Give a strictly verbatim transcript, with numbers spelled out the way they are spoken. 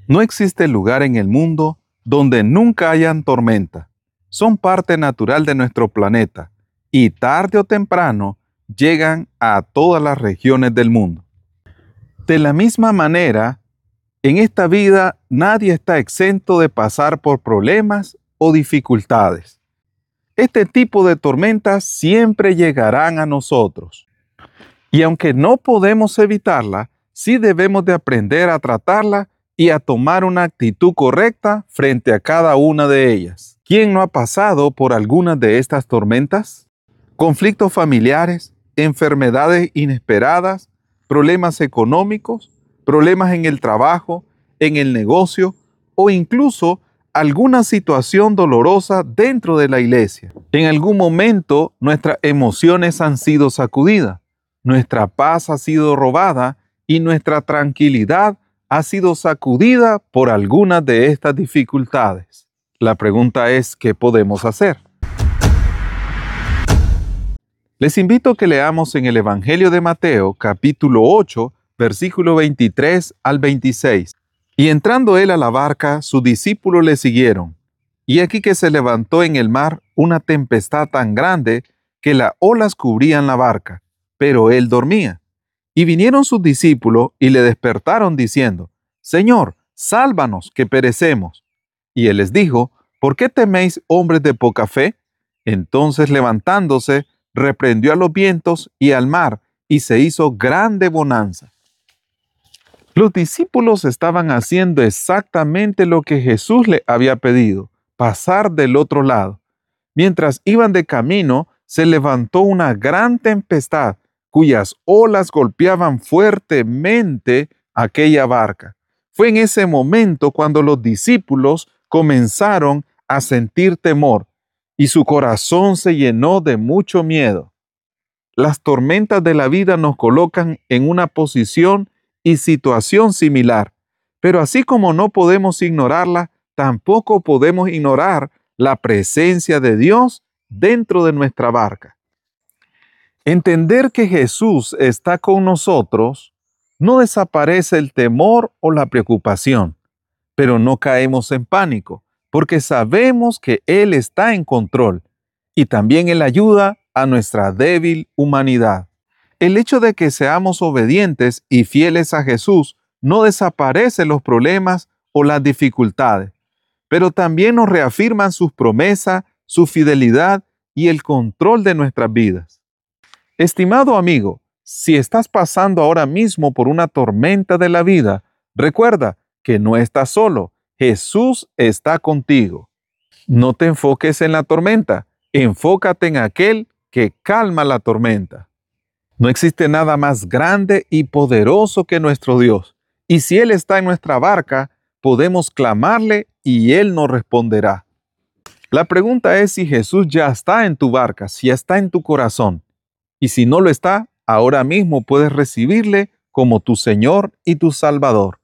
No existe lugar en el mundo donde nunca hayan tormenta. Son parte natural de nuestro planeta y tarde o temprano llegan a todas las regiones del mundo. De la misma manera, en esta vida nadie está exento de pasar por problemas o dificultades. Este tipo de tormentas siempre llegarán a nosotros. Y aunque no podemos evitarla, sí debemos de aprender a tratarla y a tomar una actitud correcta frente a cada una de ellas. ¿Quién no ha pasado por algunas de estas tormentas? Conflictos familiares, enfermedades inesperadas, problemas económicos, problemas en el trabajo, en el negocio o incluso alguna situación dolorosa dentro de la iglesia. En algún momento nuestras emociones han sido sacudidas, nuestra paz ha sido robada y nuestra tranquilidad ha sido sacudida por algunas de estas dificultades. La pregunta es, ¿qué podemos hacer? Les invito a que leamos en el Evangelio de Mateo, capítulo ocho, versículo veintitrés al veintiséis. Y entrando él a la barca, sus discípulos le siguieron. Y aquí que se levantó en el mar una tempestad tan grande que las olas cubrían la barca, pero él dormía. Y vinieron sus discípulos y le despertaron diciendo: Señor, sálvanos, que perecemos. Y él les dijo: ¿Por qué teméis, hombres de poca fe? Entonces levantándose, reprendió a los vientos y al mar, y se hizo grande bonanza. Los discípulos estaban haciendo exactamente lo que Jesús les había pedido, pasar del otro lado. Mientras iban de camino, se levantó una gran tempestad, cuyas olas golpeaban fuertemente aquella barca. Fue en ese momento cuando los discípulos comenzaron a sentir temor y su corazón se llenó de mucho miedo. Las tormentas de la vida nos colocan en una posición y situación similar, pero así como no podemos ignorarla, tampoco podemos ignorar la presencia de Dios dentro de nuestra barca. Entender que Jesús está con nosotros no desaparece el temor o la preocupación, pero no caemos en pánico, porque sabemos que Él está en control y también Él ayuda a nuestra débil humanidad. El hecho de que seamos obedientes y fieles a Jesús no desaparece los problemas o las dificultades, pero también nos reafirman sus promesas, su fidelidad y el control de nuestras vidas. Estimado amigo, si estás pasando ahora mismo por una tormenta de la vida, recuerda que no estás solo. Jesús está contigo. No te enfoques en la tormenta, enfócate en aquel que calma la tormenta. No existe nada más grande y poderoso que nuestro Dios, y si Él está en nuestra barca, podemos clamarle y Él nos responderá. La pregunta es si Jesús ya está en tu barca, si ya está en tu corazón, y si no lo está, ahora mismo puedes recibirle como tu Señor y tu Salvador.